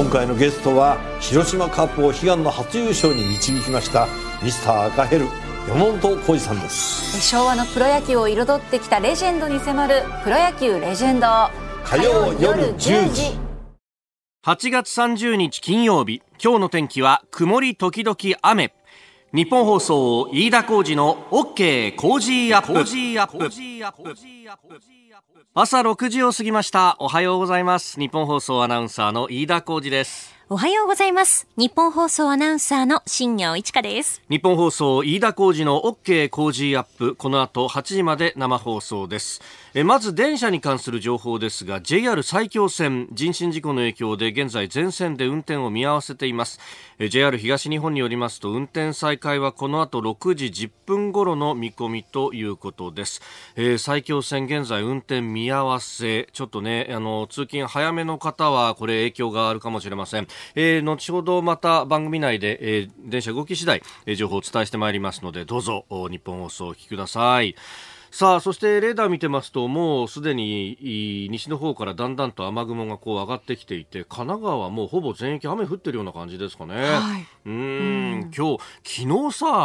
回のゲストは広島カップを悲願の初優勝に導きましたミスター赤ヘル山本浩二さんです。 昭和のプロ野球を彩ってきたレジェンドに迫るプロ野球レジェンド、 火曜夜10時。 8月30日金曜日、今日の天気は曇り時々雨。日本放送飯田浩司の OK コージーアップ。朝6時を過ぎました。おはようございます。日本放送アナウンサーの飯田浩司です。 おはようございます。日本放送アナウンサーの新業一華です。 日本放送飯田浩司の OK コージーアップ、この後8時まで生放送です。まず電車に関する情報ですが、 JR 埼京線人身事故の影響で現在全線で運転を見合わせています。JR 東日本によりますと、運転再開はこの後6時10分頃の見込みということです。埼京線現在運転見合わせ、ちょっとね、通勤早めの方はこれ影響があるかもしれません。後ほどまた番組内で、電車動き次第、情報をお伝えしてまいりますので、どうぞ日本放送をお聞きください。さあ、そしてレーダー見てますと、もうすでに西の方からだんだんと雨雲がこう上がってきていて、神奈川はもうほぼ全域雨降ってるような感じですかね。 はい、 今日昨日さ、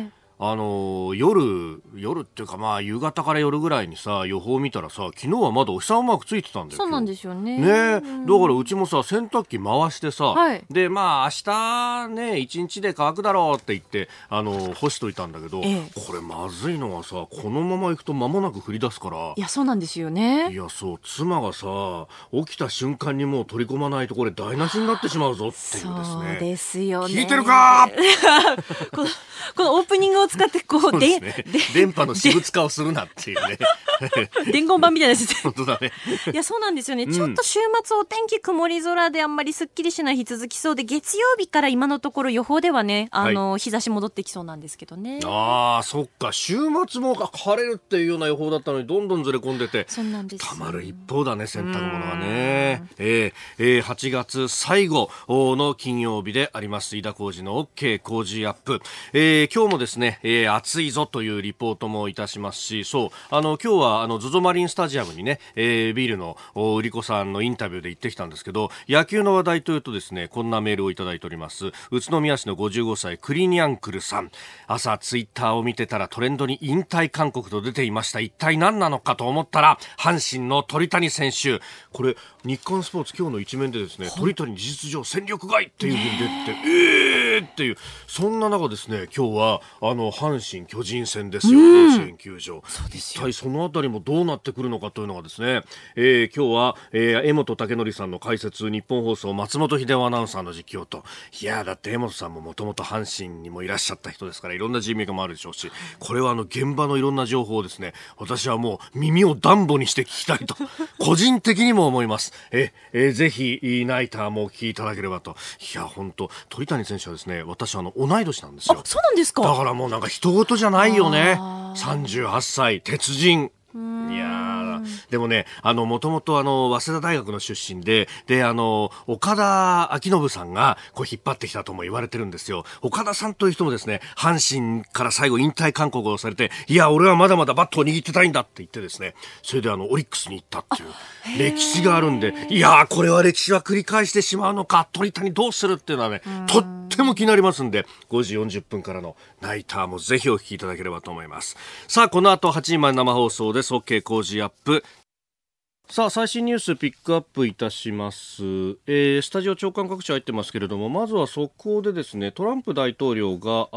夜っていうか、まあ夕方から夜ぐらいにさ、予報見たらさ、昨日はまだお日様マークついてたんだよ。 そうなんですよね。 だからうちもさ、洗濯機回してさ、 はい、でまあ明日ね一日で乾くだろうって言って干しといたんだけど、これまずいのはさ、このまま行くと間もなく降り出すから。 いや、そうなんですよね。 いや、そう、妻がさ、起きた瞬間にもう取り込まないとこれ台無しになってしまうぞっていうですね。 そうですよね。 聞いてるかこのオープニングを使ってこうで、ね、電波の私物化をするなっていうね伝言版みたいなやつ。 本当だね。 いや、そうなんですよね、ちょっと週末お天気曇り空であんまりすっきりしない日続きそうで、月曜日から今のところ予報ではね、日差し戻ってきそうなんですけどね。 ああ、そっか、週末も晴れるっていうような予報だったのにどんどんずれ込んでて、 そうなんです。 たまる一方だね、洗濯物はね。8月最後の金曜日であります。飯田浩司の OK 工事アップ。今日もですね、暑いぞというリポートもいたしますし、そう、今日はZOZO マリンスタジアムにね、ビールの売り子さんのインタビューで行ってきたんですけど、野球の話題というとですね、こんなメールをいただいております。宇都宮市の55歳クリニャンクルさん。朝ツイッターを見てたらトレンドに引退勧告と出ていました。一体何なのかと思ったら、阪神の鳥谷選手。これ日刊スポーツ今日の一面でですね、鳥谷事実上戦力外っていう風に出てて、っていう、そんな中ですね、今日は阪神巨人戦ですよ、甲子園球場。一体そのあたりもどうなってくるのかというのがですね、今日は、江本武則さんの解説、日本放送松本秀夫アナウンサーの実況と、いやだって江本さんももともと阪神にもいらっしゃった人ですから、いろんな人脈もあるでしょうし、これは現場のいろんな情報をですね、私はもう耳を暖房にして聞きたいと個人的にも思います。ぜひナイターもお聞きいただければと。いや、本当鳥谷選手はですね、私同い年なんですよ。 あ、そうなんですか。 だからもうなんか人事じゃないよね。38歳鉄人。いやでもね、もともと早稲田大学の出身で、岡田彰信さんがこう引っ張ってきたとも言われてるんですよ。岡田さんという人もですね、阪神から最後引退勧告をされて、いや、俺はまだまだバットを握ってたいんだって言ってですね、それでオリックスに行ったっていう歴史があるんで、いや、これは歴史は繰り返してしまうのか、鳥谷どうするっていうのはね、とっても気になりますんで、5時40分からのナイターもぜひお聞きいただければと思います。さあ、この後8時まで生放送です。 OK 工事アップ。さあ、最新ニュースピックアップいたします。スタジオ長官各地入ってますけれども、まずは速報でですね、トランプ大統領が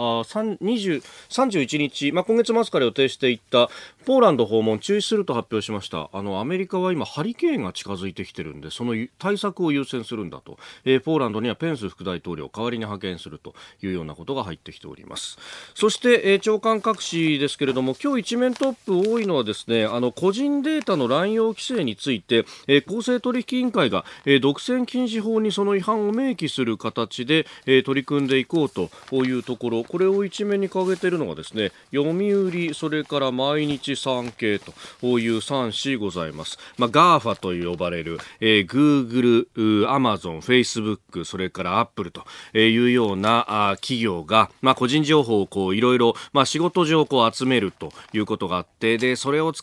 31日、今月末から予定していたポーランド訪問中止すると発表しました。アメリカは今ハリケーンが近づいてきてるんで、その対策を優先するんだと、ポーランドにはペンス副大統領を代わりに派遣するというようなことが入ってきております。そして、長官各紙ですけれども、今日一面トップ多いのはですね、個人データの乱用規制について、公正取引委員会が、独占禁止法にその違反を明記する形で、取り組んでいこうというところ、これを一面に掲げているのがですね、読売、それから毎日産経という3紙ございます。GAFA と呼ばれる、Google、Amazon、Facebook、それからApple というような企業が、個人情報をいろいろ仕事上集めるということがあって、でそれを使って 、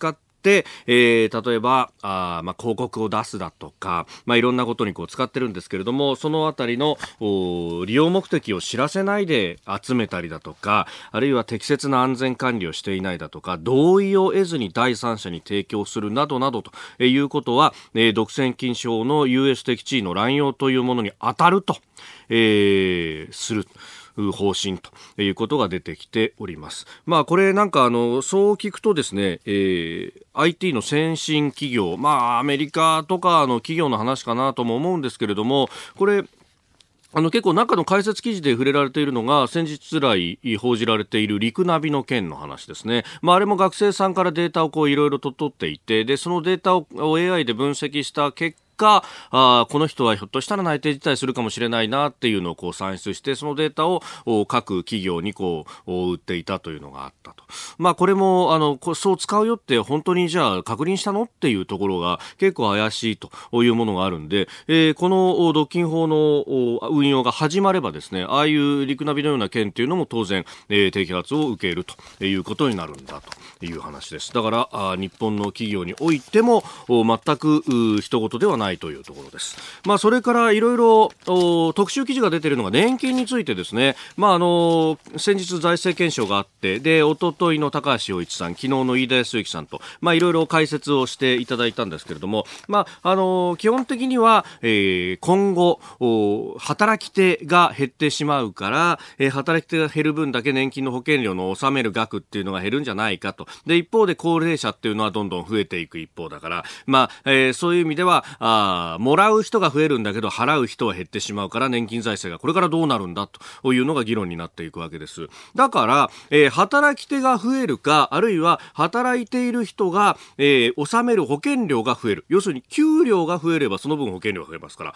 例えば広告を出すだとか、いろんなことに使ってるんですけれども、そのあたりの利用目的を知らせないで集めたりだとか、あるいは適切な安全管理をしていないだとか、同意を得ずに第三者に提供するなどなどということは、独占禁止法の優越的地位の乱用というものに当たると、する方針ということが出てきております。これなんかそう聞くとですね、IT の先進企業、アメリカとかの企業の話かなとも思うんですけれども、これ結構中の解説記事で触れられているのが、先日来報じられているリクナビの件の話ですね。あれも学生さんからデータをいろいろと取っていて、でそのデータを AI で分析した結果、この人はひょっとしたら内定辞退するかもしれないなっていうのを算出して、そのデータを各企業に売っていたというのがあったと。これもそう使うよって本当にじゃあ確認したのっていうところが結構怪しいというものがあるんで、この独禁法の運用が始まればですね、ああいうリクナビのような件っていうのも当然、摘発を受けるということになるんだという話です。だから日本の企業においても全く一言ではないというところです。それからいろいろ特集記事が出ているのが年金についてですね。先日財政検証があって、で一昨日の高橋洋一さん、昨日の飯田康之さんといろいろ解説をしていただいたんですけれども、基本的には、今後働き手が減ってしまうから、働き手が減る分だけ年金の保険料の納める額っていうのが減るんじゃないかと。で一方で高齢者っていうのはどんどん増えていく一方だから、そういう意味ではもらう人が増えるんだけど払う人は減ってしまうから、年金財政がこれからどうなるんだというのが議論になっていくわけです。だから、働き手が増えるか、あるいは働いている人が、納める保険料が増える、要するに給料が増えればその分保険料が増えますから、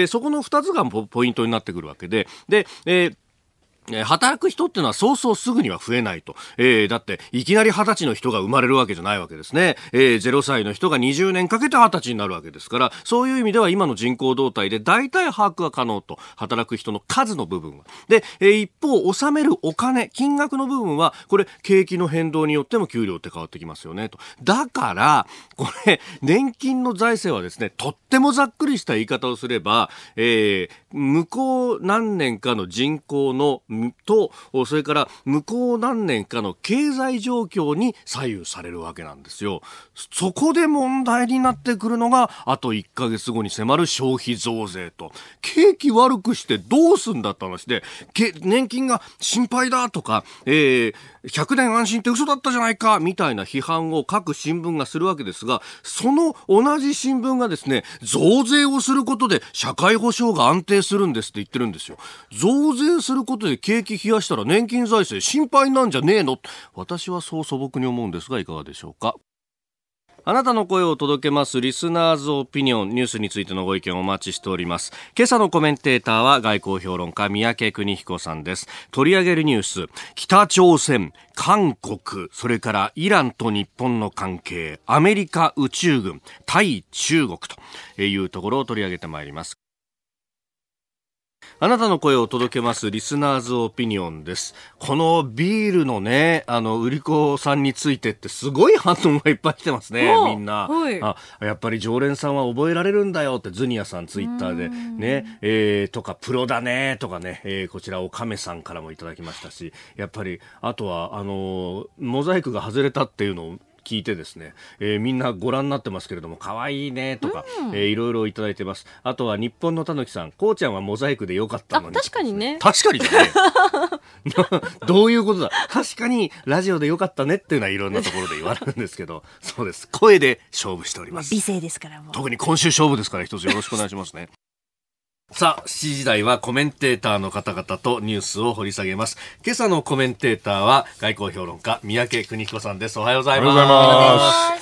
そこの2つがポイントになってくるわけで、働く人っていうのはそうそうすぐには増えないと。だっていきなり20歳の人が生まれるわけじゃないわけですね。0歳の人が20年かけて20歳になるわけですから、そういう意味では今の人口動態で大体把握が可能と。働く人の数の部分は。で、一方納めるお金、金額の部分はこれ景気の変動によっても給料って変わってきますよねと。だからこれ年金の財政はですね、とってもざっくりした言い方をすれば、向こう何年かの人口のと、それから向こう何年かの経済状況に左右されるわけなんですよ。そこで問題になってくるのが、あと1ヶ月後に迫る消費増税と。景気悪くしてどうすんだって話で、年金が心配だとか、100年安心って嘘だったじゃないかみたいな批判を各新聞がするわけですが、その同じ新聞がですね、増税をすることで社会保障が安定するんですって言ってるんですよ。増税することで景気冷やしたら年金財政心配なんじゃねえの。私はそう素朴に思うんですが、いかがでしょうか。あなたの声を届けますリスナーズオピニオン、ニュースについてのご意見をお待ちしております。今朝のコメンテーターは外交評論家三宅邦彦さんです。取り上げるニュース、北朝鮮、韓国、それからイランと日本の関係、アメリカ宇宙軍、対中国というところを取り上げてまいります。あなたの声を届けますリスナーズオピニオンです。このビールのね、売り子さんについてってすごい反応がいっぱい来てますね、みんな。やっぱり常連さんは覚えられるんだよってズニアさんツイッターでね、とかプロだねとかね、こちらおかめさんからもいただきましたし、やっぱりあとはモザイクが外れたっていうのを聞いてですね、みんなご覧になってますけれども可愛いねとか、いろいろいただいてます。あとは日本のたぬきさん、こうちゃんはモザイクでよかったのに、 確かにね、 確かにじゃねどういうことだ。確かにラジオでよかったねっていうのはいろんなところで言われるんですけど、そうです、声で勝負しております。 美声ですから、もう特に今週勝負ですから、一つよろしくお願いしますね。さあ、7時台はコメンテーターの方々とニュースを掘り下げます。今朝のコメンテーターは外交評論家三宅邦彦さんです。おはようございます。おはようございます。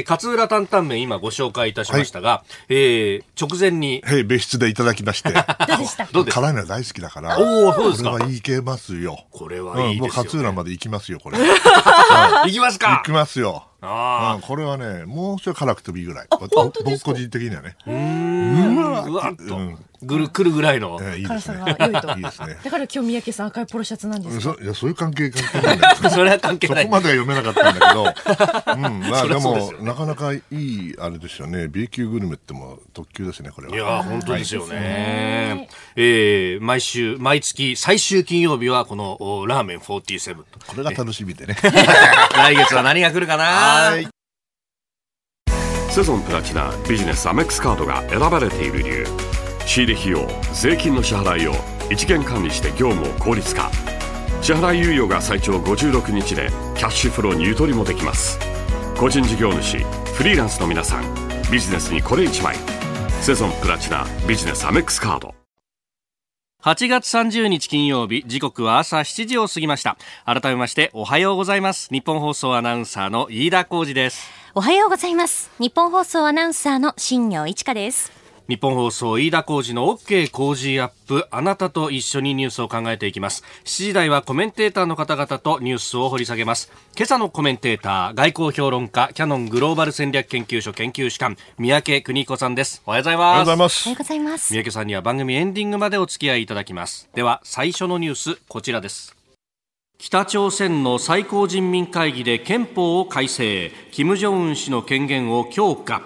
勝浦担々麺今ご紹介いたしましたが、直前に別室でいただきましてどうですか。 辛いの大好きだから、 そうですか。 これはいけますよ。 これはいいですよね。 もう勝浦まで行きますよ、これ。 行きますか。 行きますよ。これはね、もうちょい辛くてもいいぐらい。僕個人的にはね。 うわっと来るぐらいの、 いいですね。 辛さが良いと。 いいですね。 だから今日三宅さん赤いポロシャツなんですか。 いや、そういう関係ないんだけどそれは関係ない。 そこまでは読めなかったんだけど、まあそりでもゃそうですよねなかなかいいあれですよね。B 級グルメっても特急ですね、これは。 いや本当ですよね。毎月最終金曜日はこのラーメン47と。 これが楽しみでね。 来月は何が来るかな。 はい。 セゾンプラチナビジネスアメックスカードが選ばれている理由。仕入れ費用、税金の支払いを一元管理して業務を効率化。支払い猶予が最長56日でキャッシュフローにゆとりもできます。個人事業主、フリーランスの皆さん、ビジネスにこれ1枚。セゾンプラチナビジネスアメックスカード。 8月30日金曜日、時刻は朝7時を過ぎました。改めましておはようございます。日本放送アナウンサーの飯田浩司です。 おはようございます。日本放送アナウンサーの新業一華です。 日本放送飯田浩司の OK 工事アップ、あなたと一緒にニュースを考えていきます。7時台はコメンテーターの方々とニュースを掘り下げます。今朝のコメンテーター、外交評論家、キヤノングローバル戦略研究所研究主幹、三宅邦彦さんです。おはようございます。 おはようございます。 おはようございます。 三宅さんには番組エンディングまでお付き合いいただきます。では最初のニュース、こちらです。北朝鮮の最高人民会議で憲法を改正、金正恩氏の権限を強化。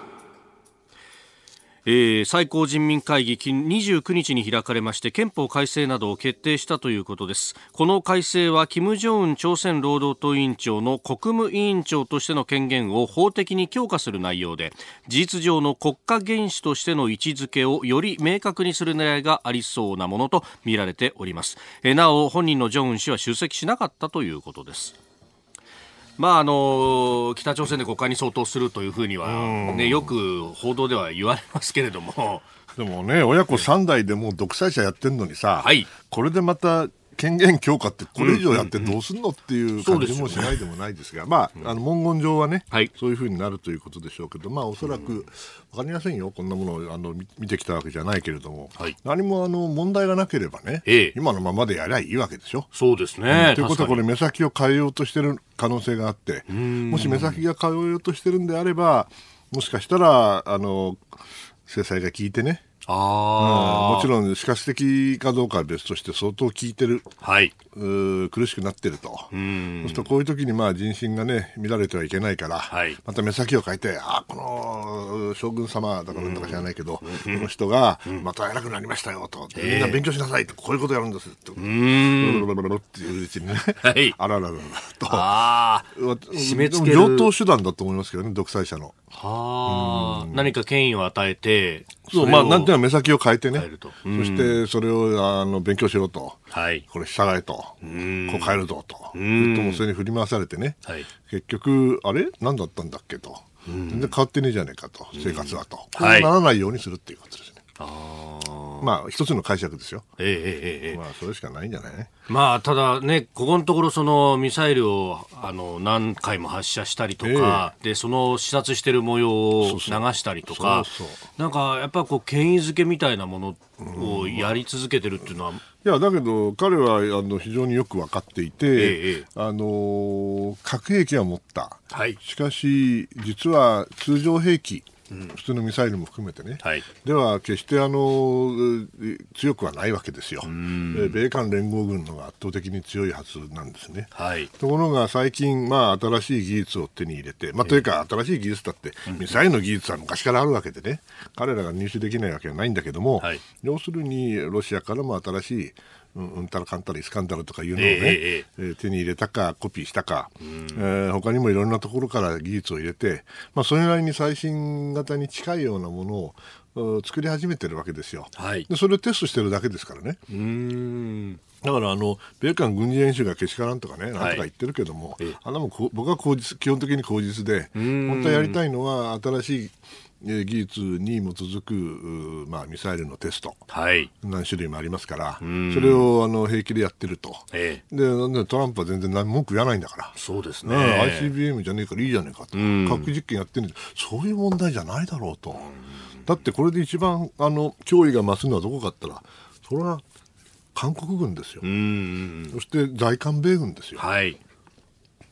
最高人民会議29日に開かれまして、憲法改正などを決定したということです。この改正は金正恩朝鮮労働党委員長の国務委員長としての権限を法的に強化する内容で、事実上の国家元首としての位置づけをより明確にする狙いがありそうなものと見られております。なお本人の正恩氏は出席しなかったということです。まあ北朝鮮で国会に相当するというふうには、ね、よく報道では言われますけれども、 でもね、親子3代でもう独裁者やってんのにさ、 はい、 これでまた権限強化ってこれ以上やってどうすんのっていう感じもしないでもないですが、まあ、文言上はね、はい、そういうふうになるということでしょうけど、まあおそらく分かりませんよ、こんなものを見てきたわけじゃないけれども、はい、何も問題がなければね、今のままでやりゃいいわけでしょ。 そうですね。 ということはこれ目先を変えようとしてる可能性があって、もし目先が変えようとしてるんであれば、もしかしたら制裁が効いてね、もちろん死活的かどうかは別として相当効いてる、はい、苦しくなってると。そうするとこういう時にまあ人心がね乱れてはいけないから、はい、また目先を変えて、この将軍様だからなんだか知らないけど、この人がまた偉くなりましたよと、みんな勉強しなさいと、こういうことやるんですってっていううちにね、はい、あららららと締め付ける常套手段だと思いますけどね、独裁者の。 何か権威を与えて、 そうまあなんていうの目先を変えてね、そしてそれを勉強しろと、はい、これ従えと、こう変えるぞと、もそれに振り回されてね、はい、結局あれ何だったんだっけと、全然変わってねえじゃねえかと、生活はと、こうならないようにするっていうことですね。まあ一つの解釈ですよ。まあそれしかないんじゃないね。 まあただね、ここのところそのミサイルを何回も発射したりとか、でその視察してる模様を流したりとか、なんかやっぱこう権威づけみたいなものをやり続けてるっていうのは、いやだけど彼は非常によく分かっていて、核兵器は持った、はい、しかし実は通常兵器、普通のミサイルも含めてね、はい、では決して強くはないわけですよ。米韓連合軍の方が圧倒的に強いはずなんですね、はい、ところが最近、まあ、新しい技術を手に入れて、というか新しい技術だってミサイルの技術は昔からあるわけでね、彼らが入手できないわけはないんだけども、はい、要するにロシアからも新しいうんたらかんたらイスカンダルとかいうのをね、手に入れたかコピーしたか、他にもいろんなところから技術を入れて、それなりに最新型に近いようなものを作り始めてるわけですよ、はい、でそれをテストしてるだけですからね。だから米韓軍事演習がけしからんとかね、なんとか言ってるけども、あんなもん僕は基本的に口実で、本当はやりたいのは新しい技術に基づく、ミサイルのテスト、はい、何種類もありますから、それを平気でやってると、でトランプは全然何文句言わないんだから、そうですね、ICBM じゃねえからいいじゃねえかと、核実験やってるんで、そういう問題じゃないだろうと。だってこれで一番脅威が増すのはどこかって言ったら、それは韓国軍ですよ。そして在韓米軍ですよ。はい、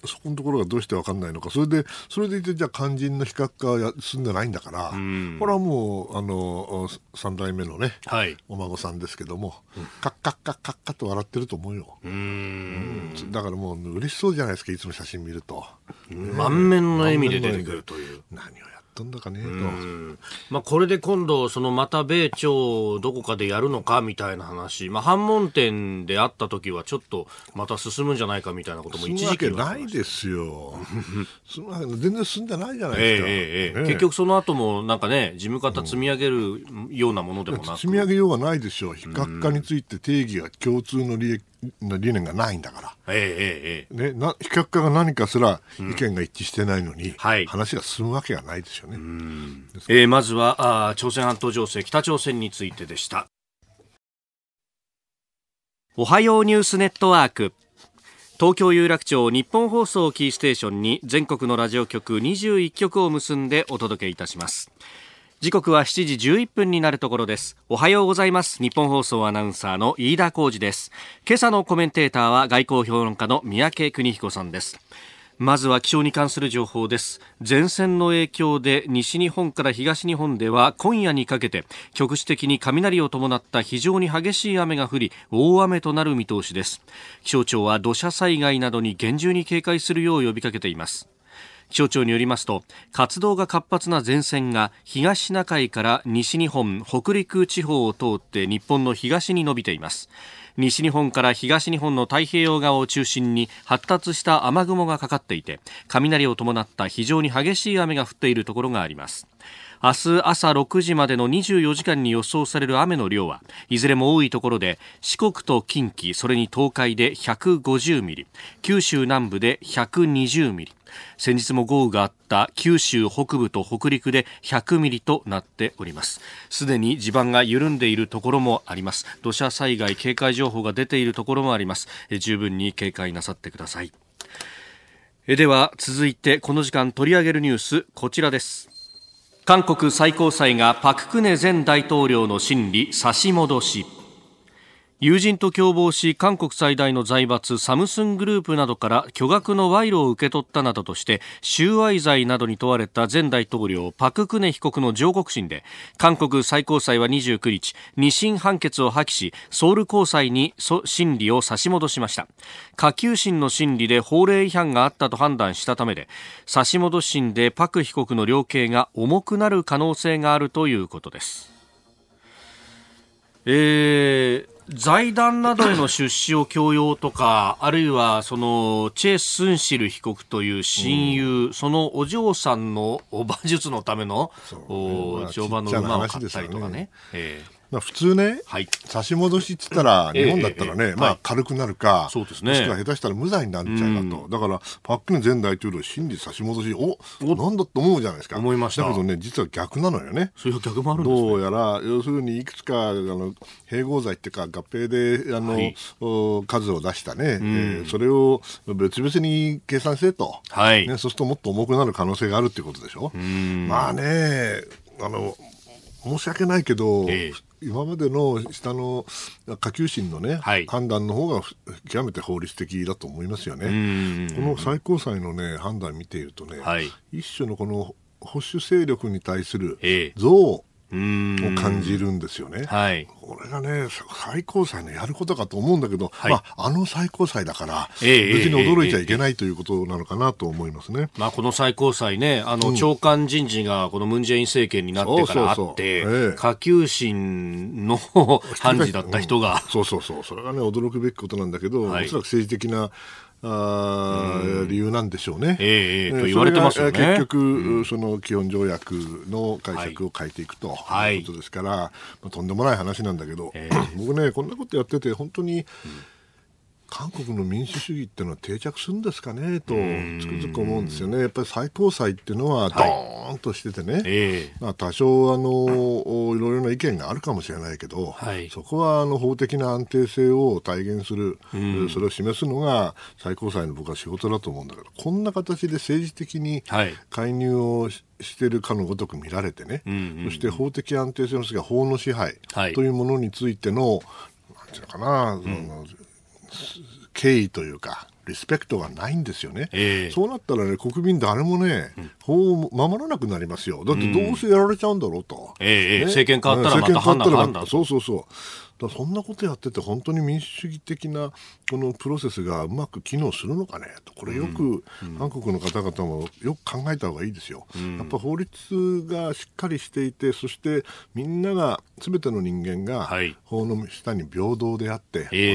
そこのところがどうして分かんないのか。それでいてじゃあ肝心の非核化は進んでないんだから、これはもう3代目のね、はい、お孫さんですけども、カッカッカッカッカッと笑ってると思うよ。だからもう嬉しそうじゃないですか、いつも写真見ると。 満面の笑みで出てくるという。 何をやったんだかねと。 まあ、これで今度また米朝どこかでやるのかみたいな話、まあ、反問点であった時はちょっとまた進むんじゃないかみたいなことも一時期は進むわけないですよ。全然進んでないじゃないですか。 結局その後もなんかね、事務方積み上げるようなものでもなく、 積み上げようがないでしょう。非核化について定義が共通の理念がないんだから、ね、非核化が何かすら意見が一致してないのに、話が進むわけがないですよね。 まずは朝鮮半島情勢、北朝鮮についてでした。おはようニュースネットワーク、東京有楽町日本放送キーステーションに全国のラジオ局21局を結んでお届けいたします。時刻は7時11分になるところです。おはようございます。日本放送アナウンサーの飯田浩司です。今朝のコメンテーターは外交評論家の三宅邦彦さんです。まずは気象に関する情報です。前線の影響で西日本から東日本では今夜にかけて局地的に雷を伴った非常に激しい雨が降り、大雨となる見通しです。気象庁は土砂災害などに厳重に警戒するよう呼びかけています。気象庁によりますと、活動が活発な前線が東シナ海から西日本、北陸地方を通って日本の東に伸びています。西日本から東日本の太平洋側を中心に発達した雨雲がかかっていて、雷を伴った非常に激しい雨が降っているところがあります。明日朝6時までの24時間に予想される雨の量はいずれも多いところで、四国と近畿、それに東海で150ミリ、九州南部で120ミリ、先日も豪雨があった九州北部と北陸で100ミリとなっております。すでに地盤が緩んでいるところもあります。土砂災害警戒情報が出ているところもあります。十分に警戒なさってください。では続いてこの時間取り上げるニュース、こちらです。韓国最高裁がパク・クネ前大統領の審理差し戻し。友人と共謀し韓国最大の財閥サムスングループなどから巨額の賄賂を受け取ったなどとして収賄罪などに問われた前大統領パク・クネ被告の上告審で、韓国最高裁は29日2審判決を破棄し、ソウル高裁に審理を差し戻しました。下級審の審理で法令違反があったと判断したためで、差し戻し審でパク被告の量刑が重くなる可能性があるということです。財団などへの出資を強要とか、あるいはチェ・スンシル被告という親友、そのお嬢さんの馬術のための乗馬の馬を買ったりとかね。 普通ね、差し戻しって言ったら日本だったらね、軽くなるか、もしくは下手したら無罪になっちゃうかと。だからパク・クネ前大統領審理差し戻し、なんだと思うじゃないですか。 思いました。 だけどね、実は逆なのよね。 そういう逆もあるんですね。 どうやら要するにいくつか併合罪っていうか合併で数を出したね、それを別々に計算せと、そうするともっと重くなる可能性があるっていうことでしょ。まあね、申し訳ないけど、今までの下の下級審のね、判断の方が極めて法律的だと思いますよね。この最高裁のね判断を見ているとね、一種のこの保守勢力に対する憎悪を感じるんですよね。これがね最高裁のやることかと思うんだけど、最高裁だから別に驚いちゃいけないということなのかなと思いますね。 この最高裁ね、長官人事がこのムン・ジェイン政権になってからあって、下級審の判事だった人がそれがね驚くべきことなんだけど、おそらく政治的な理由なんでしょうね。 と言われてますよね。 結局、その基本条約の解釈を変えていくということですから、とんでもない話なんだけど、僕ねこんなことやってて本当に韓国の民主主義っていうのは定着するんですかねとつくづく思うんですよね。やっぱり最高裁っていうのはドーンとしててね、多少いろいろな意見があるかもしれないけど、そこは法的な安定性を体現する、それを示すのが最高裁の僕は仕事だと思うんだけど、こんな形で政治的に介入をしているかのごとく見られてね、そして法的安定性の次は法の支配というものについてのなんていうのかな、経緯というかリスペクトがないんですよね。そうなったらね、国民誰もね、法を守らなくなりますよ。だってどうせやられちゃうんだろうと。 政権変わったらまた判断があるんだ。 そうそうそう。だそんなことやってて本当に民主主義的なこのプロセスがうまく機能するのかねと、これよく韓国の方々もよく考えた方がいいですよ。やっぱ法律がしっかりしていて、そしてみんなが全ての人間が法の下に平等であって、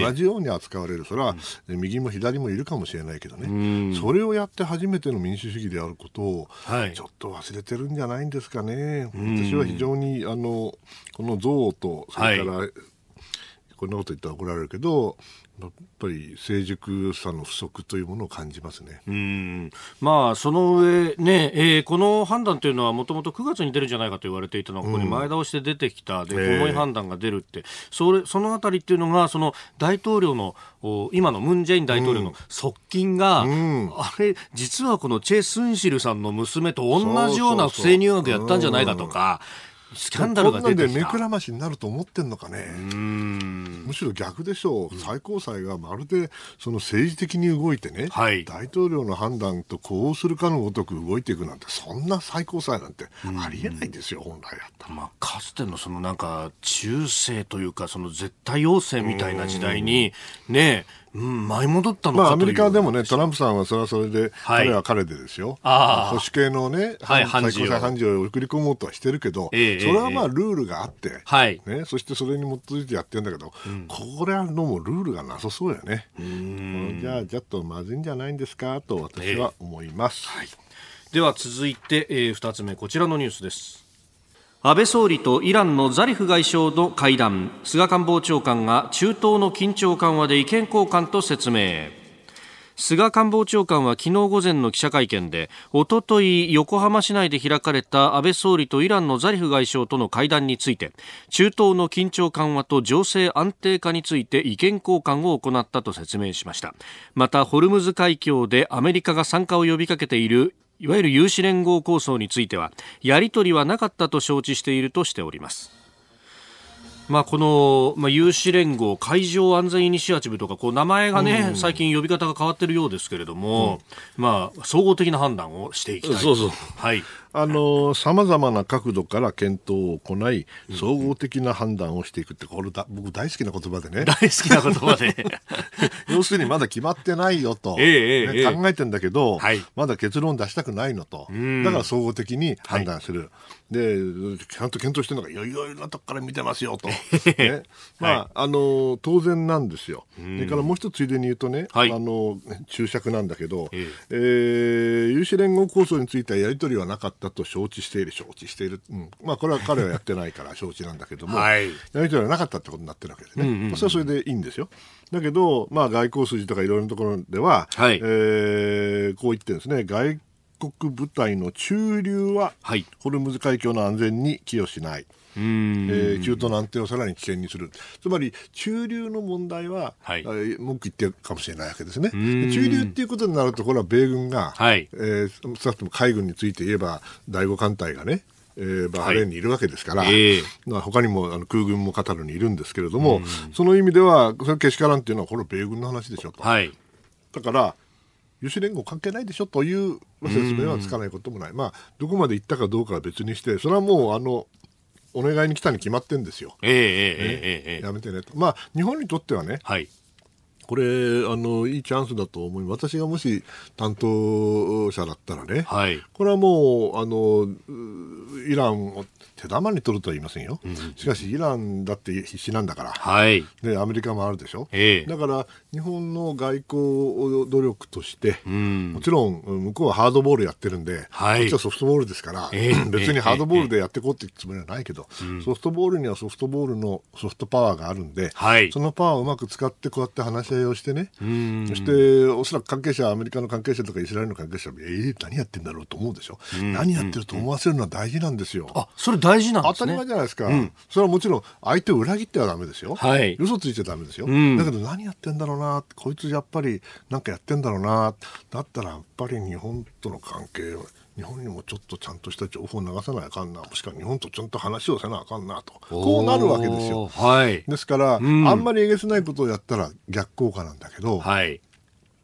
同じように扱われる。それは右も左もいるかもしれないけどね、それをやって初めての民主主義であることをちょっと忘れてるんじゃないんですかね。私は非常にこの憎悪と、それから、こんなこと言ったら怒られるけど、やっぱり成熟さの不足というものを感じますね。 まあ、その上、ねこの判断というのはもともと9月に出るんじゃないかと言われていたのが、ここに前倒しで出てきた、で重い判断が出るって、そのあたりっていうのが、その大統領の今のムン・ジェイン大統領の側近が、あれ実はこのチェ・スンシルさんの娘と同じような不正入学やったんじゃないかとか、スキャンダルが出てきた。 こんなんで目くらましになると思ってんのかね。むしろ逆でしょう。最高裁がまるでその政治的に動いてね、大統領の判断と呼応するかのごとく動いていくなんて、そんな最高裁なんてありえないですよ、本来だったら。 かつてのそのなんか中世というか、その絶対要請みたいな時代にね、舞い戻ったのかという。 アメリカでもね、トランプさんはそれはそれで、彼は彼でですよ。保守系のね、最高裁判事を送り込もうとはしてるけど、それはまあルールがあって、ね、そしてそれに基づいてやってるんだけど、これはのもルールがなさそうやね。じゃあちょっとまずいんじゃないんですかと私は思います。 では続いて、2つ目、こちらのニュースです。安倍総理とイランのザリフ外相の会談、菅官房長官が中東の緊張緩和で意見交換と説明。菅官房長官は昨日午前の記者会見で、おととい横浜市内で開かれた安倍総理とイランのザリフ外相との会談について、中東の緊張緩和と情勢安定化について意見交換を行ったと説明しました。またホルムズ海峡でアメリカが参加を呼びかけているいわゆる有志連合構想についてはやり取りはなかったと承知しているとしております。この、有志連合海上安全イニシアチブとかこう名前がね、最近呼び方が変わっているようですけれども、総合的な判断をしていきたい。 さまざまな角度から検討を行い、総合的な判断をしていくって、これ僕大好きな言葉でね。 大好きな言葉で要するにまだ決まってないよと、考えてんだけど、まだ結論出したくないのと、だから総合的に判断する。でちゃんと検討してるのがいろいろなとこから見てますよと、ね、当然なんですよ。それからもう一つついでに言うとね、注釈なんだけど、有志連合構想についてはやり取りはなかったと承知している、これは彼はやってないから承知なんだけども、やり取りはなかったってことになってるわけですね。それはそれでいいんですよ。だけど、外交筋とかいろいろなところでは、こう言ってるんですね。外国部隊の駐留は、ホルムズ海峡の安全に寄与しない。中東の安定をさらに危険にする。つまり駐留の問題は、文句言ってるかもしれないわけですね。駐留っていうことになると、これは米軍が、少なくとも海軍について言えば第5艦隊がね、バハレーンにいるわけですから、他にも空軍もカタールにいるんですけれども、その意味ではそれけしからんっていうのはこれ米軍の話でしょと。だから有志連合関係ないでしょという説明はつかないこともない。どこまで行ったかどうかは別にして、それはもうお願いに来たに決まってんですよ。やめてねと。日本にとってはね、これいいチャンスだと思います。私がもし担当者だったらね、これはもうイランを手玉に取るとは言いませんよ。しかしイランだって必死なんだから、でアメリカもあるでしょ。だから日本の外交努力として、もちろん向こうはハードボールやってるんで、こっちはソフトボールですから、別にハードボールでやっていこうってつもりはないけど、ソフトボールにはソフトボールのソフトパワーがあるんで、そのパワーをうまく使ってこうやって話し合いをしてね、そしておそらく関係者、アメリカの関係者とかイスラエルの関係者は何やってんだろうと思うでしょ。何やってると思わせるのは大事なんですよ。 それ大事なんですね。 当たり前じゃないですか。それはもちろん相手を裏切ってはダメですよ。嘘ついちゃダメですよ。だけど何やってんだろうな、こいつやっぱりなんかやってんだろうな、だったらやっぱり日本との関係を、日本にもちょっとちゃんとした情報を流さなあかんな、もしくは日本とちゃんと話をせなあかんなと、こうなるわけですよ。ですから、あんまりえげつないことをやったら逆効果なんだけど、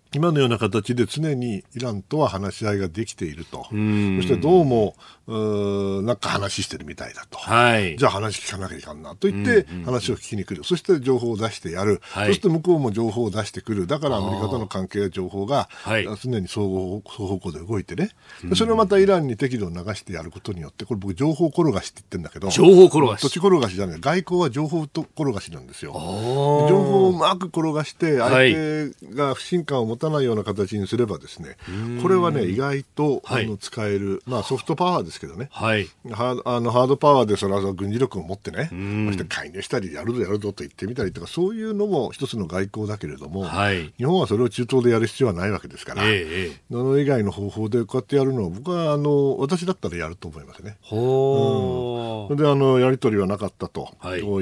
今のような形で常にイランとは話し合いができていると。そしてどうもなんか話してるみたいだと、はい、じゃあ話聞かなきゃいかんなと言って話を聞きに来る、そして情報を出してやる、はい、そして向こうも情報を出してくる。だからアメリカとの関係や情報が常に双方向で動いてね、それをまたイランに適度を流してやることによって、これ僕情報転がしって言ってるんだけど、 情報転がし、 土地転がしじゃない、外交は情報転がしなんですよ。情報をうまく転がして相手が不信感を持たないような形にすればですね、これはね意外と使える、まあ、ソフトパワーですけどね、はい、ハードパワーでそれは軍事力を持ってね、そして介入したりやるぞと言ってみたりとか、そういうのも一つの外交だけれども、はい、日本はそれを中東でやる必要はないわけですから、その以外の方法でこうやってやるのを僕は私だったらやると思いますね。それでやり取りはなかったと、はい、言って、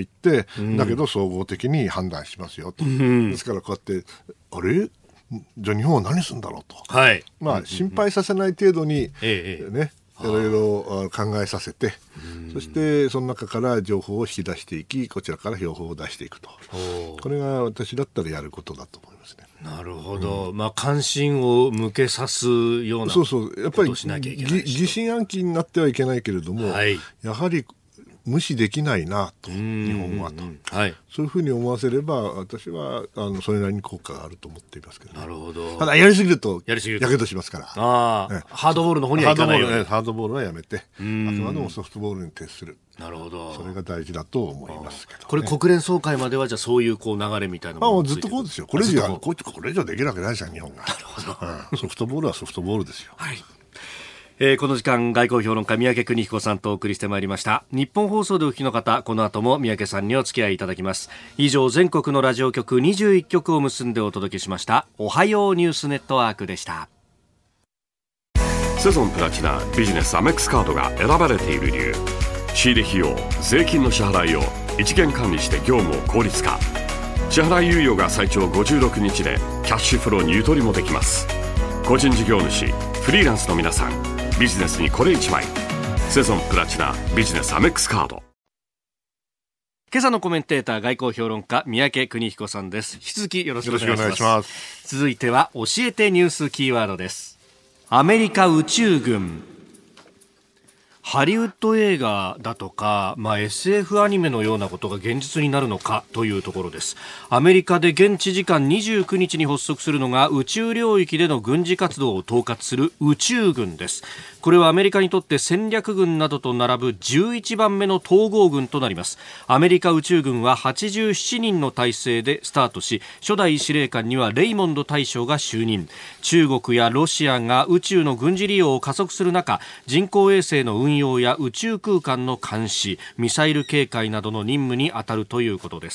だけど総合的に判断しますよと、ですからこうやってあれじゃあ日本は何するんだろうと、はい、まあ、心配させない程度に、ね、いろいろ考えさせて、そしてその中から情報を引き出していき、こちらから情報を出していくと、これが私だったらやることだと思いますね。 なるほど、まあ、関心を向けさすようなことをしなきゃいけない。 疑心暗鬼になってはいけないけれども、はい、やはり無視できないなと、日本はと、はい、そういうふうに思わせれば私はそれなりに効果があると思っていますけど、ね、 なるほど。 ただやりすぎるとやけどしますから、 ハードボールの方にはいかないように、 ハードボールはやめて、あくまでもソフトボールに徹する。 なるほど。 それが大事だと思いますけど、ね、 これ国連総会まではじゃあそういう流れみたいなものずっとこうですよ。これ以上できるわけないじゃん日本が。ソフトボールはソフトボールですよ。はい。 この時間外交評論家三宅邦彦さんとお送りしてまいりました。日本放送でお聞きの方、この後も三宅さんにお付き合いいただきます。以上、全国のラジオ局21局を結んでお届けしましたおはようニュースネットワークでした。 セゾンプラチナビジネスアメックスカードが選ばれている理由、仕入れ費用、税金の支払いを一元管理して業務を効率化、支払い猶予が最長56日でキャッシュフローにゆとりもできます。個人事業主、フリーランスの皆さん、ビジネスにこれ一枚、セゾンプラチナビジネスアメックスカード。 今朝のコメンテーター、外交評論家三宅邦彦さんです。引き続きよろしくお願いします。続いては教えてニュースキーワードです。アメリカ宇宙軍、ハリウッド映画だとか、SF アニメのようなことが現実になるのかというところです。アメリカで現地時間29日に発足するのが宇宙領域での軍事活動を統括する宇宙軍です。これはアメリカにとって戦略軍などと並ぶ11番目の統合軍となります。アメリカ宇宙軍は87人の体制でスタートし、初代司令官にはレイモンド大将が就任。中国やロシアが宇宙の軍事利用を加速する中、人工衛星の運用や宇宙空間の監視、ミサイル警戒などの任務に当たるということです。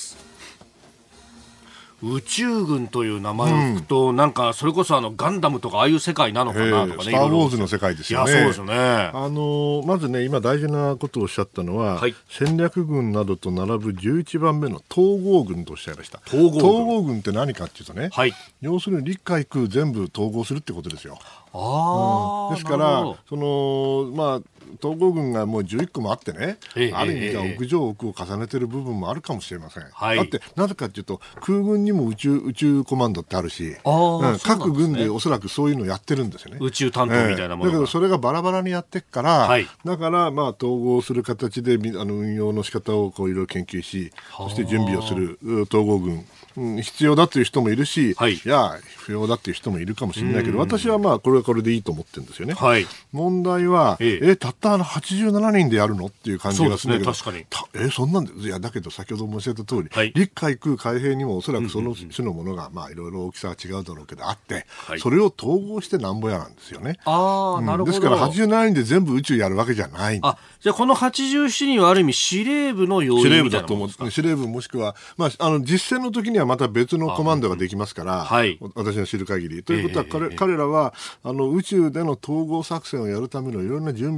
宇宙軍という名前を聞くと、なんかそれこそガンダムとかああいう世界なのかなとかね、 スター・ウォーズの世界ですよね。 いや、そうですよね。 まずね、今大事なことをおっしゃったのは、はい、戦略軍などと並ぶ11番目の統合軍とおっしゃいました。統合軍って何かっていうとね、はい、要するに陸海空全部統合するってことですよ。ですから統合軍がもう11個もあってね、ある意味では屋上奥を重ねている部分もあるかもしれません。だってなぜかというと空軍にも宇宙コマンドってあるし、各軍でおそらくそういうのをやってるんですよね。 宇宙担当みたいなものが、 だけどそれがバラバラにやっていくから、だから統合する形で運用の仕方をいろいろ研究し、そして準備をする統合軍、必要だという人もいるし、いや不要だという人もいるかもしれないけど、私はこれはこれでいいと思ってるんですよね。問題は、たった87人でやるのっていう感じがするんだけど、そうですね、確かにそんなんで、いやだけど先ほど申し上げた通り、陸海空海兵にもおそらくその種のものがいろいろ大きさは違うだろうけどあって、それを統合してなんぼやなんですよね。 なるほど。 ですから87人で全部宇宙やるわけじゃない。 じゃあこの87人はある意味司令部の要員みたいなものですか。 司令部もしくは、実戦の時にはまた別のコマンドができますから、私の知る限りということは、彼らは宇宙での統合作戦をやるためのいろんな準備、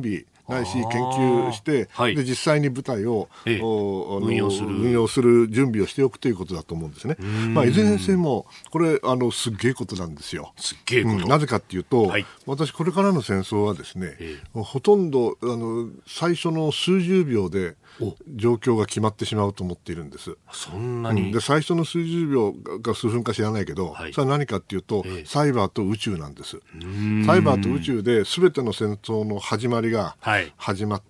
ないし研究して、で実際に部隊を、運用する準備をしておくということだと思うんですね。いずれにせよもこれすっげえことなんですよ。 すっげえこと、 なぜかっていうと、私これからの戦争はですね、ほとんど最初の数十秒で状況が決まってしまうと思っているんです。 そんなに、 で最初の数十秒か数分か知らないけど、それは何かっていうと、サイバーと宇宙なんです。サイバーと宇宙で全ての戦争の始まりが始まって、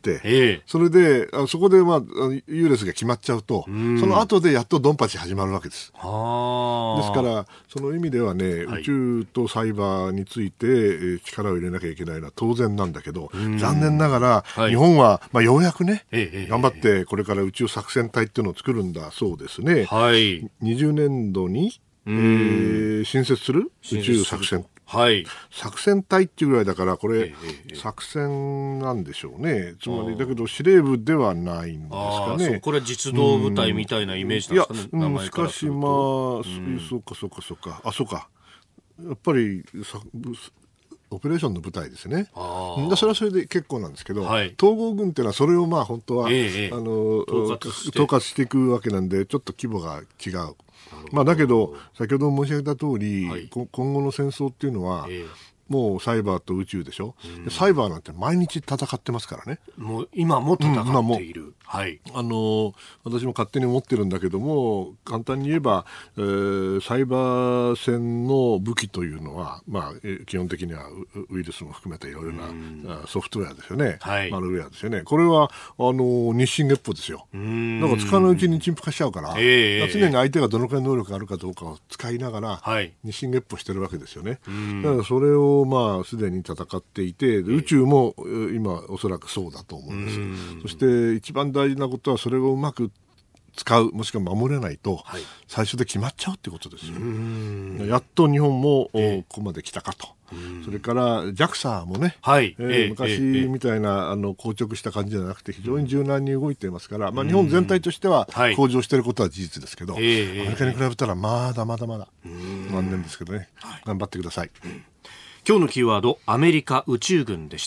それでそこで、優劣が決まっちゃうと、その後でやっとドンパチ始まるわけです。ですからその意味ではね、宇宙とサイバーについて力を入れなきゃいけないのは当然なんだけど、残念ながら、日本は、ようやくね、頑張ってこれから宇宙作戦隊っていうのを作るんだそうですね。20年度に、新設する宇宙作戦作戦隊っていうぐらいだから、これ、作戦なんでしょうね。つまりだけど司令部ではないんですかね。 これは実動部隊みたいなイメージなんですかね。 しかしそうかやっぱりオペレーションの部隊ですね。それはそれで結構なんですけど、統合軍っていうのはそれを本当は、統括していくわけなんで、ちょっと規模が違う。だけど先ほど申し上げた通り、今後の戦争っていうのは、もうサイバーと宇宙でしょ。でサイバーなんて毎日戦ってますからね。 もう今も戦っている。 私も勝手に思ってるんだけども、簡単に言えば、サイバー戦の武器というのは、基本的にはウイルスも含めたいろいろなソフトウェアですよね。マルウェアですよね。これは日進月歩ですよ。だから使わないうちに陳腐化しちゃうから、常に相手がどのくらい能力があるかどうかを使いながら、日進月歩してるわけですよね。だからそれをすでに戦っていて、宇宙も今おそらくそうだと思うんです。そして一番大事なことは、それをうまく使う、もしくは守れないと、最初で決まっちゃうってことですよ。やっと日本もここまで来たかと。それから JAXA もね、昔みたいな硬直した感じじゃなくて、非常に柔軟に動いていますから、日本全体としては向上していることは事実ですけど、アメリカに比べたらまだ残念ですけどね、頑張ってください。 今日のキーワード、アメリカ宇宙軍でした。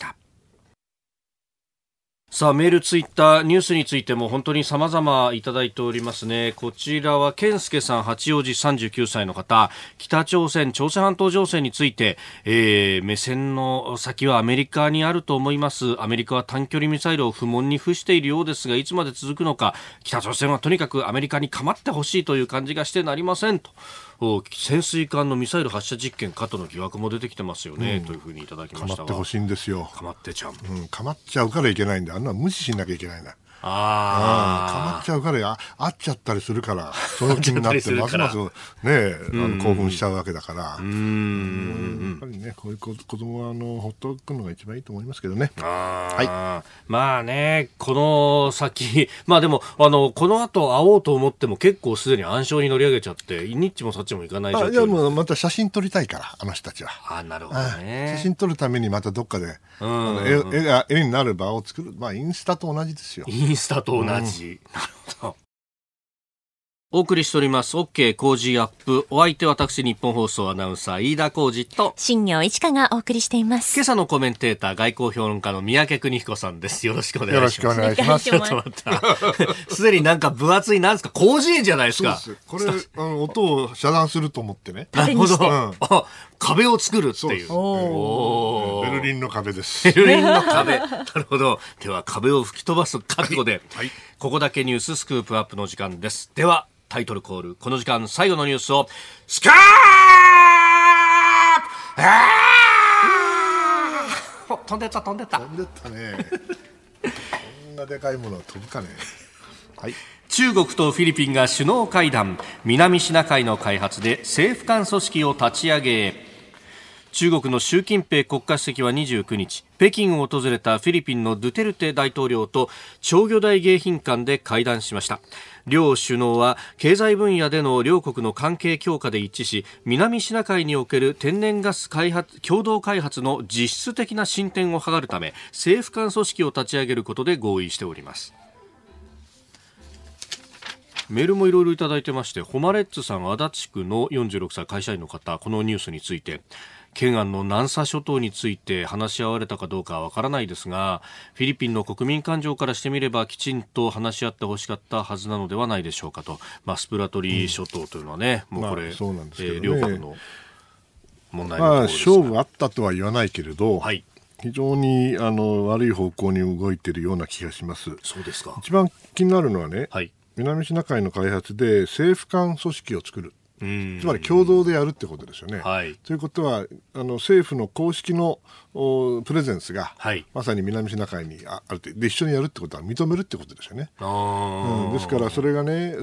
さあ、メール、ツイッター、ニュースについても本当に様々いただいておりますね。こちらは健介さん、八王子39歳の方、北朝鮮半島情勢について、目線の先はアメリカにあると思います。アメリカは短距離ミサイルを不問に付しているようですが、いつまで続くのか、北朝鮮はとにかくアメリカに構ってほしいという感じがしてなりませんと。潜水艦のミサイル発射実験かとの疑惑も出てきてますよね、というふうにいただきました。 構ってほしいんですよ。 構ってちゃう、 構っちゃうからいけないんで、あんな無視しなきゃいけないんだ。構っちゃうから会っちゃったりするから、その気になってますますね、興奮しちゃうわけだから、やっぱりね、こういう子供はほっとくのが一番いいと思いますけどね。 この先、でもこの後会おうと思っても結構すでに暗礁に乗り上げちゃって、ニッチもサッチもいかない状況。 いや、もうまた写真撮りたいから、あの人たちは。 なるほどね。 写真撮るためにまたどっかで絵になる場を作る。インスタと同じですよ。 インスタと同じ。なるほど。お送りしております OK 工事アップ。お相手は私、日本放送アナウンサー飯田浩司と新業一華がお送りしています。 今朝のコメンテーター、外交評論家の三宅邦彦さんです。よろしくお願いします。 よろしくお願いします。 ちょっと待った。すでになんか分厚い、なんですか、工事園じゃないですか。 そうです。これ音を遮断すると思ってね。 なるほど。壁を作るっていう。 ベルリンの壁です。 ベルリンの壁。なるほど。では壁を吹き飛ばす覚悟で、ここだけニューススクープアップの時間です。ではタイトルコール、この時間最後のニュースをスカープ。飛んでったね。 こんなでかいものは飛ぶかね。 中国とフィリピンが首脳会談。南シナ海の開発で政府間組織を立ち上げ。中国の習近平国家主席は29日、北京を訪れたフィリピンのドゥテルテ大統領と釣魚台迎賓館で会談しました。両首脳は経済分野での両国の関係強化で一致し、南シナ海における天然ガス共同開発の実質的な進展を図るため、政府間組織を立ち上げることで合意しております。 メールもいろいろいただいてまして、ホマレッツさん、足立区の46歳会社員の方、このニュースについて、懸案の南沙諸島について話し合われたかどうかはわからないですが、フィリピンの国民感情からしてみればきちんと話し合ってほしかったはずなのではないでしょうかと。スプラトリ諸島というのはね、もうこれ、 そうなんですけどね、 両国の問題のところですから、 勝負あったとは言わないけれど、非常に悪い方向に動いているような気がします。 そうですか。 一番気になるのはね、南シナ海の開発で政府間組織を作る、つまり共同でやるってことですよね。ということは政府の公式のプレゼンスが、まさに南シナ海にあるで一緒にやるってことは認めるってことですよね。ですからそれがね、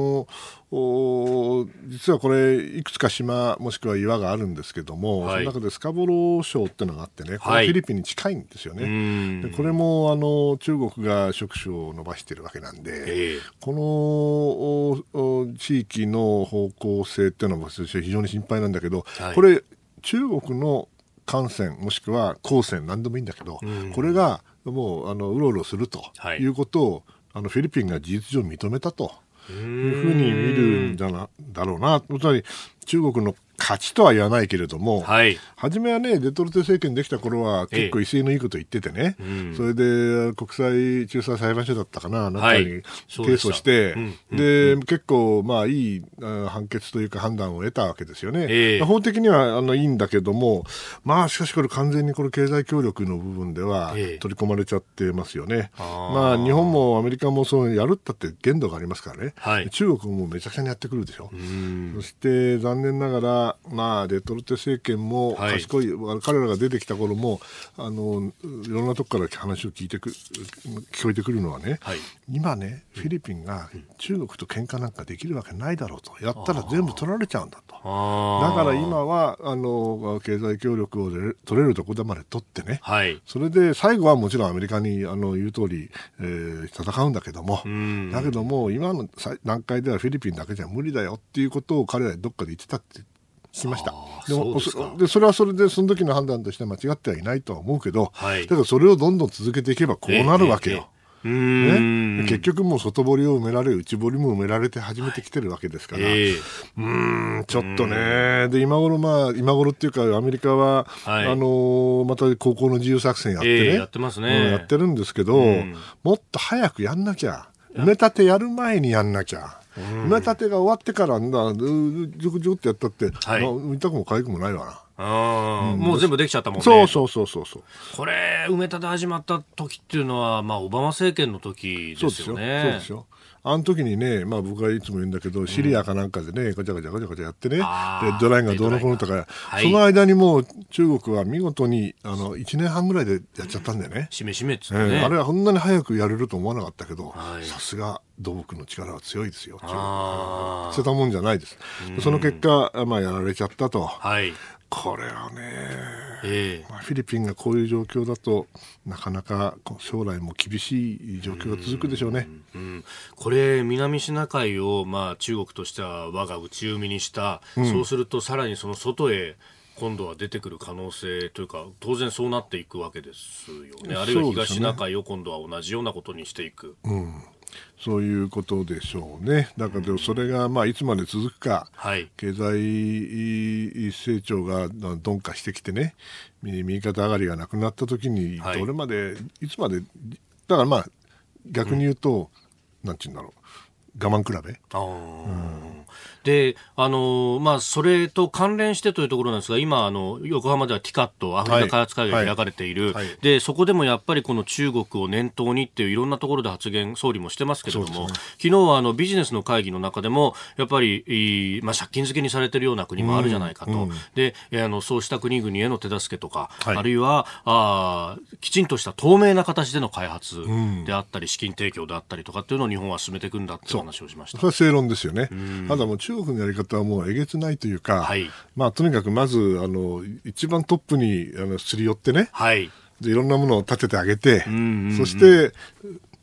実はこれいくつか島もしくは岩があるんですけども、その中でスカボロー礁っていうのがあってね、これフィリピンに近いんですよね。でこれも中国が触手を伸ばしているわけなんで、この地域の方向性っていうのは私は非常に心配なんだけど、これ中国の艦船もしくは公船何でもいいんだけど、これがもううろうろするということを、フィリピンが事実上認めたというふうに見るんだろうな。つまり中国の勝ちとは言わないけれども、初めはね、デトルテ政権できた頃は結構威勢のいいこと言っててね、それで国際仲裁裁判所だったかな、なんかに提訴して、で結構いい判決というか判断を得たわけですよね。法的にはいいんだけども、しかしこれ完全にこれ経済協力の部分では取り込まれちゃってますよね。日本もアメリカもそうやるったって限度がありますからね、中国もめちゃくちゃにやってくるでしょ。そして残念ながらデトルテ政権も賢い、彼らが出てきた頃もいろんなとこから話を聞こえてくるのはね、今ねフィリピンが中国と喧嘩なんかできるわけないだろうと、やったら全部取られちゃうんだと。だから今は経済協力を取れるところまで取ってね、それで最後はもちろんアメリカに言う通り、戦うんだけども、今の段階ではフィリピンだけじゃ無理だよっていうことを彼らどっかで言ってたって聞きました。でそれはそれでその時の判断として間違ってはいないとは思うけど、だからそれをどんどん続けていけばこうなるわけよ。結局もう外堀を埋められ、内堀も埋められて始めてきてるわけですから、ちょっとね。で今頃っていうかアメリカは、また高校の自由作戦やってね、 やってますね。 やってるんですけど、もっと早くやんなきゃ、埋め立てやる前にやんなきゃ。埋め立てが終わってからジュクジュクってやったって、見たくもかゆくもないわな。 もう全部できちゃったもんね。 そうこれ埋め立て始まった時っていうのは、オバマ政権の時ですよね。 そうですよ。あの時にね、僕がいつも言うんだけど、シリアかなんかでね、ガチャガチャやってね、レッドラインがどうのこうのとか、その間にもう中国は見事に1年半ぐらいでやっちゃったんだよね。 しめしめっつってね。 あれはこんなに早くやれると思わなかったけど、さすが土木の力は強いですよ。捨てたもんじゃないです。その結果、やられちゃったと。これはね、フィリピンがこういう状況だとなかなか将来も厳しい状況が続くでしょうね。 これ南シナ海を、中国としては我が内海にした、そうするとさらにその外へ今度は出てくる可能性というか、当然そうなっていくわけですよね。あるいは東シナ海を今度は同じようなことにしていく。 そういうことでしょうね。だからそれがいつまで続くか、経済成長が鈍化してきてね、右肩上がりがなくなったときに、どれまで、いつまで、だから逆に言うと、なんていうんだろう、我慢比べ。 で、それと関連してというところなんですが、今、横浜ではティカット、アフリカ開発会議が開かれている。で、そこでもやっぱりこの中国を念頭にっていういろんなところで発言、総理もしてますけれども、昨日はビジネスの会議の中でも、やっぱり、借金漬けにされているような国もあるじゃないかと。で、そうした国々への手助けとか、あるいは、きちんとした透明な形での開発であったり、資金提供であったりとかっていうのを日本は進めていくんだっていう話をしました。 それは正論ですよね。ただもう中国のやり方はもうえげつないというか、とにかくまず一番トップにすり寄ってね、でいろんなものを立ててあげて、そして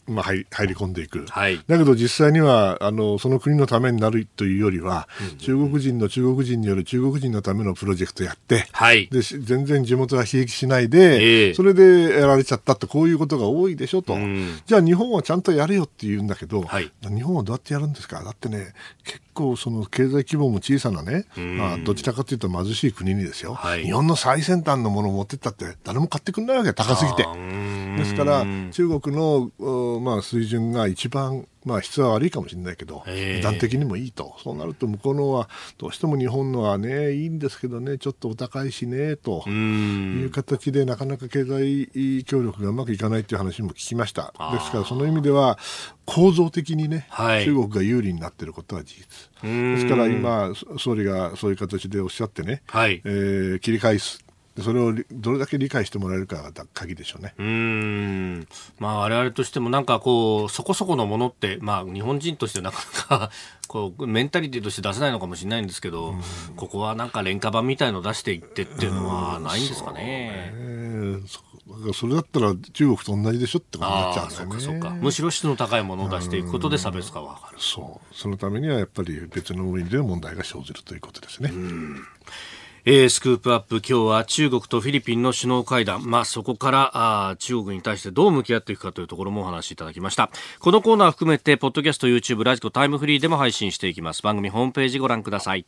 入り込んでいく、 はい、 だけど実際にはその国のためになるというよりは、中国人による中国人のためのプロジェクトやって、はい、で全然地元は悲劇しないで、それでやられちゃったってこういうことが多いでしょと、じゃあ日本はちゃんとやれよって言うんだけど、はい、日本はどうやってやるんですか。だってね、結構その経済規模も小さなね、どちらかというと貧しい国にですよ、はい、日本の最先端のものを持ってったって誰も買ってくんないわけ、高すぎて。ですから中国の水準が一番、質は悪いかもしれないけど値段的にもいいと。そうなると向こうのはどうしても日本のはねいいんですけどね、ちょっとお高いしねという形でなかなか経済協力がうまくいかないという話も聞きました。ですからその意味では構造的にね、はい、中国が有利になっていることは事実ですから、今総理がそういう形でおっしゃってね、はい、切り返す、それをどれだけ理解してもらえるかが鍵でしょうね。 我々としてもなんかこうそこそこのものって、日本人としてなかなかこうメンタリティとして出せないのかもしれないんですけど、ここはなんか廉価版みたいのを出していってっていうのはないんですかね。 それだったら中国と同じでしょってことになっちゃうんですよね。 そうかむしろ質の高いものを出していくことで差別化が図る。 そのためにはやっぱり別の面で問題が生じるということですね。 スクープアップ、今日は中国とフィリピンの首脳会談、そこから中国に対してどう向き合っていくかというところもお話しいただきました。このコーナー含めてポッドキャスト、YouTube、ラジコ、タイムフリーでも配信していきます。番組ホームページご覧ください。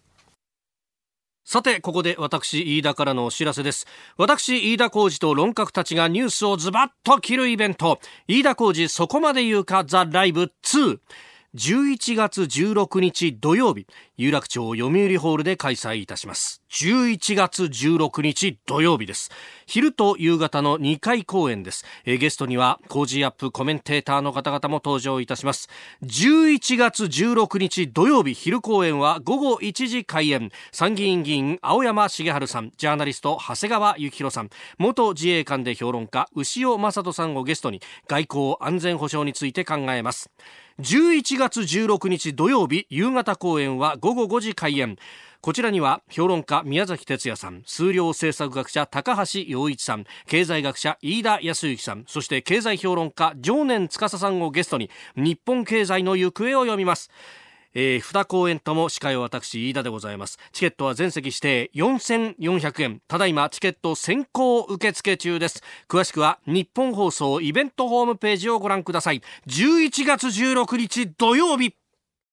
さてここで私飯田からのお知らせです。私飯田浩司と論客たちがニュースをズバッと切るイベント、飯田浩司そこまで言うかザ・ライブ2、11月16日土曜日、有楽町読売ホールで開催いたします。11月16日土曜日です。昼と夕方の2回公演です。ゲストにはコージーアップコメンテーターの方々も登場いたします。11月16日土曜日昼公演は午後1時開演。参議院議員青山茂春さん、ジャーナリスト長谷川幸宏さん、元自衛官で評論家牛尾正人さんをゲストに外交安全保障について考えます。11月16日土曜日夕方公演は午後5時開演。こちらには評論家宮崎哲也さん、数量政策学者高橋洋一さん、経済学者飯田康之さん、そして経済評論家常年司さんをゲストに日本経済の行方を読みます。2公演とも司会は私飯田でございます。チケットは全席指定4400円。ただいまチケット先行受付中です。詳しくは日本放送イベントホームページをご覧ください。11月16日土曜日